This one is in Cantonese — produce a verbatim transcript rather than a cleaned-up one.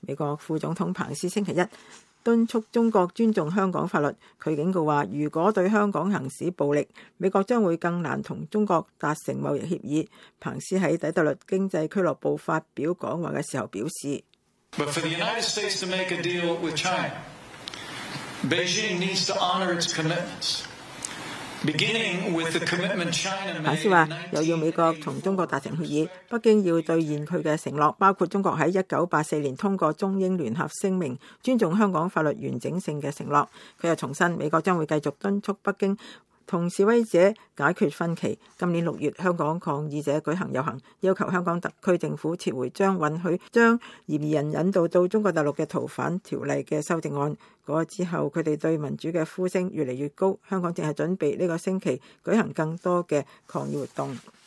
美國副總統彭斯星期一敦促中國尊重香港法律，佢警告話，如果對香港行使暴力，美國將會更難同中國達成貿易協議。彭斯喺底特律經濟俱樂部發表講話嘅時候表示， But for the United States to make a deal with China, Beijing needs to honor its commitments. 彭斯話，又要美國同中國達成協議，北京要兌現佢嘅承諾，包括中國喺一九八四年通過中英聯合聲明，尊重香港法律完整性嘅承諾。佢又重申，美國將會繼續敦促北京同示威者解決分歧。今年六月，香港抗議者舉行遊行，要求香港特區政府撤回將允許將嫌疑人引渡到中國大陸嘅逃犯條例嘅修正案。嗰之後，佢哋對民主嘅呼聲越嚟越高。香港正係準備呢個星期舉行更多嘅抗議活動。